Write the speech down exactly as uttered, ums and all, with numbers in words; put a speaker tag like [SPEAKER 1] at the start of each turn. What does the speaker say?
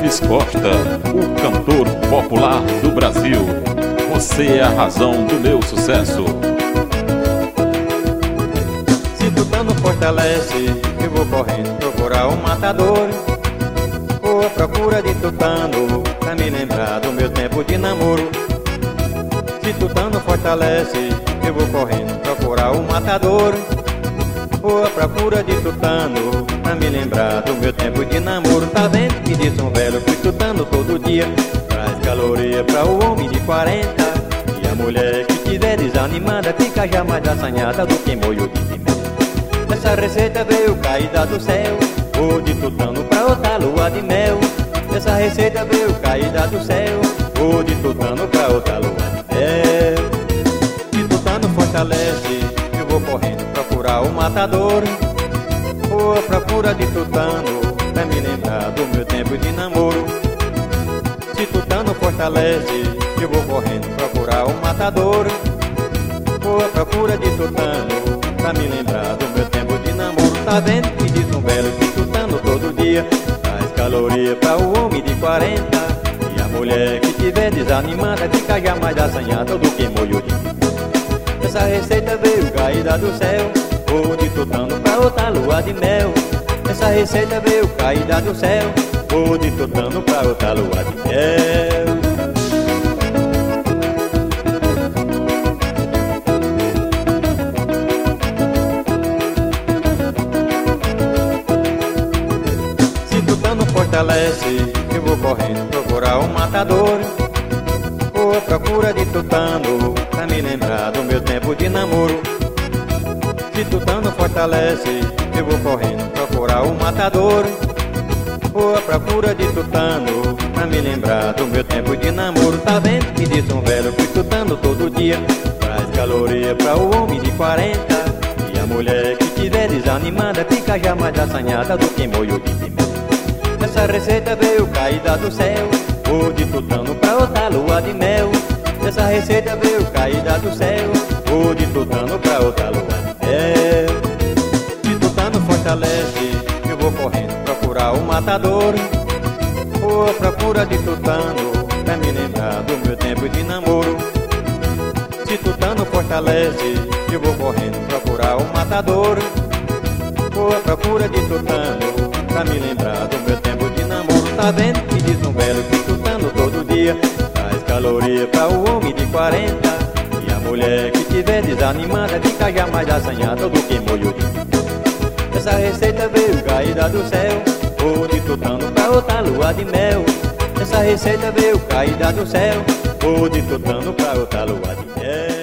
[SPEAKER 1] Luiz Costa, o cantor popular do Brasil. Você é a razão do meu sucesso.
[SPEAKER 2] Se tutano fortalece, eu vou correndo procurar um matador. Vou à procura de tutano, pra me lembrar do meu tempo de namoro. Se tutano fortalece, eu vou correndo procurar um matador. Vou à procura de tutano, pra me lembrar do meu tempo de namoro. Tá vendo que diz um velho que tutano todo dia traz caloria pra o homem de quarenta. E a mulher que tiver desanimada fica já mais assanhada do que molho de pimenta. Essa receita veio caída do céu, vou de tutano pra outra lua de mel. Essa receita veio caída do céu, vou de tutano pra outra lua de mel. Se tutano fortalece, eu vou correndo procurar o matador. Vou à procura de tutano, pra me lembrar do meu tempo de namoro. Se tutano fortalece, eu vou correndo procurar o matador. Vou à procura de tutano, pra me lembrar do meu tempo de namoro. Tá vendo que diz um velho que tutano todo dia traz caloria pra o homem de quarenta. E a mulher que tiver desanimada fica já mais assanhada do que molho de pimenta. Essa receita veio caída do céu, vou de tutano pra outra lua de mel. Essa receita veio caída do céu, vou de tutano pra outra lua de mel. Se tutano fortalece, eu vou correndo procurar um matador. Vou à procura de tutano, pra me lembrar do meu tempo de namoro. Se tutano fortalece, eu vou correndo procurar um matador. Vou à procura de tutano, pra me lembrar do meu tempo de namoro. Tá vendo que diz um velho que tutano todo dia traz caloria pra o homem de quarenta. E a mulher que tiver desanimada fica já mais assanhada do que molho de pimenta. Essa receita veio caída do céu, vou de tutano pra outra lua de mel. Essa receita veio caída do céu, vou de tutano pra outra lua de mel. Se tutano fortalece, eu vou correndo procurar o matador. Vou à procura de tutano, pra me lembrar do meu tempo de namoro. Se tutano fortalece, eu vou correndo procurar o matador. Vou à procura de tutano, pra me lembrar do meu tempo de namoro. Tá vendo que diz um velho que tutano todo dia traz caloria pra o homem de quarenta. E a mulher que tiver desanimada fica já mais assanhada do que molho de pimenta. Essa receita veio caída do céu, vou de tutano pra outra lua de mel. Essa receita veio caída do céu, vou de tutano pra outra lua de mel.